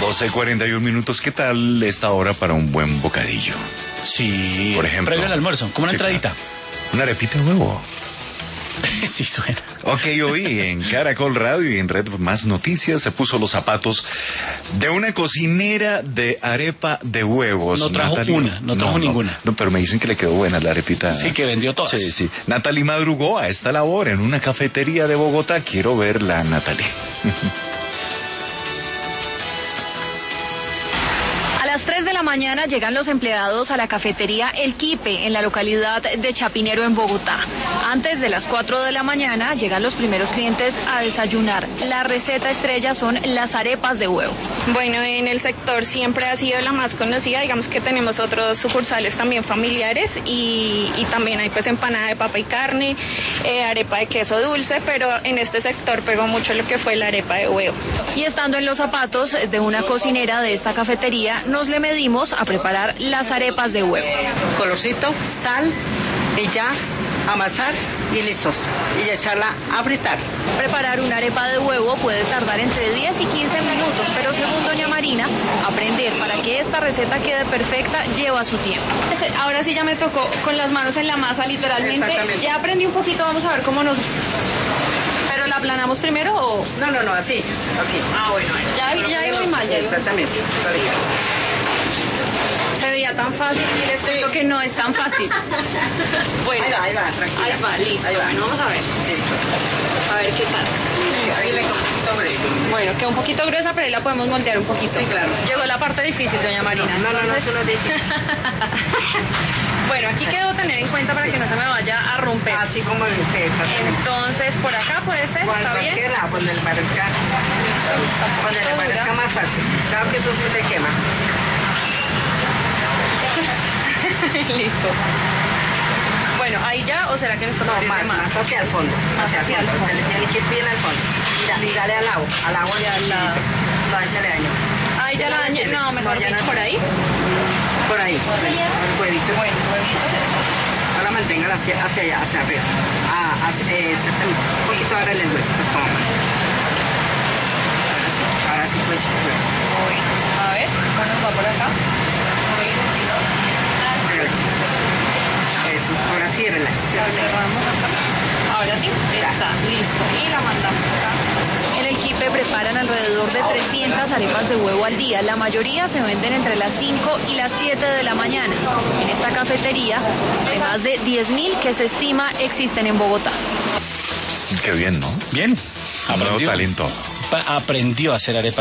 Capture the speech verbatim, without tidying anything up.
doce cuarenta y un minutos. ¿Qué tal esta hora para un buen bocadillo? Sí. Por ejemplo. Previo al almuerzo, como una Sí, entradita. claro. Una arepita de huevo. Sí suena. Ok, hoy en Caracol Radio y en Red Más Noticias se puso los zapatos de una cocinera de arepa de huevos. No trajo Natalie, una, no trajo ninguna. No, pero me dicen que le quedó buena la arepita. Sí, que vendió todas. Sí, sí. Natalie madrugó a esta labor en una cafetería de Bogotá. Quiero verla, Natalie. A las tres de la mañana llegan los empleados a la cafetería El Quipe en la localidad de Chapinero en Bogotá. Antes de las cuatro de la mañana llegan los primeros clientes a desayunar. La receta estrella son las arepas de huevo. Bueno, en el sector siempre ha sido la más conocida, digamos que tenemos otros sucursales también familiares y, y también hay pues empanada de papa y carne, eh, arepa de queso dulce, pero en este sector pegó mucho lo que fue la arepa de huevo. Y estando en los zapatos de una cocinera de esta cafetería, nos le medimos a preparar las arepas de huevo. Colorcito, sal y ya amasar y listos. Y echarla a fritar. Preparar una arepa de huevo puede tardar entre diez y quince minutos, pero según doña Marina, aprender para que esta receta quede perfecta lleva su tiempo. Ahora sí ya me tocó con las manos en la masa, literalmente. Exactamente. Ya aprendí un poquito, vamos a ver cómo nos... ¿Pero la aplanamos primero o...? No, no, no, así, así. Ah, bueno, ya, ya iba muy mal, ya iba. Exactamente. Se veía tan fácil y les cuento que no es tan fácil. Bueno, Ahí va, ahí va, tranquila. ahí va, listo. Ahí va. Bueno, vamos a ver. Listo. A ver qué tal. Ahí le sobre. Bueno, quedó un poquito gruesa, pero ahí la podemos moldear un poquito. Sí, claro. Llegó la parte difícil, doña Marina. No, no, no, eso no es difícil. Bueno, aquí quedó tener en cuenta para que no se me vaya a romper. Así como el usted. Entonces, por acá puede ser, Cuando ¿está bien? quiera, donde le parezca. Donde le parezca más fácil. Claro que eso sí se quema. Listo. Bueno, ahí ya, ¿o será que nos No, toca más, más? más hacia el fondo. Más hacia el fondo. Tiene tiene que ir bien al fondo. Mira, mírale al agua. Al agua Y al lado. No, ahí se le dañó. Ahí ya la dañé. No, mejor ya dicho, no. por ahí. Por ahí. El huevito. Bueno, Ahora manténgala hacia, hacia allá, hacia arriba. Ah, hacia, eh, exactamente. Un poquito ahora el huevo. Toma. Ahora sí, ahora sí pues. bueno. A ver, ¿cómo nos va por acá? Eso, ahora ciérrela. La cerramos acá. Ahora sí, está listo. Y la mandamos acá. En el Quipe preparan alrededor de trescientas arepas de huevo al día. La mayoría se venden entre las cinco y las siete de la mañana. En esta cafetería, de más de diez mil que se estima existen en Bogotá. Qué bien, ¿no? Bien. Un nuevo Aprendió. talento. Pa- aprendió a hacer arepas.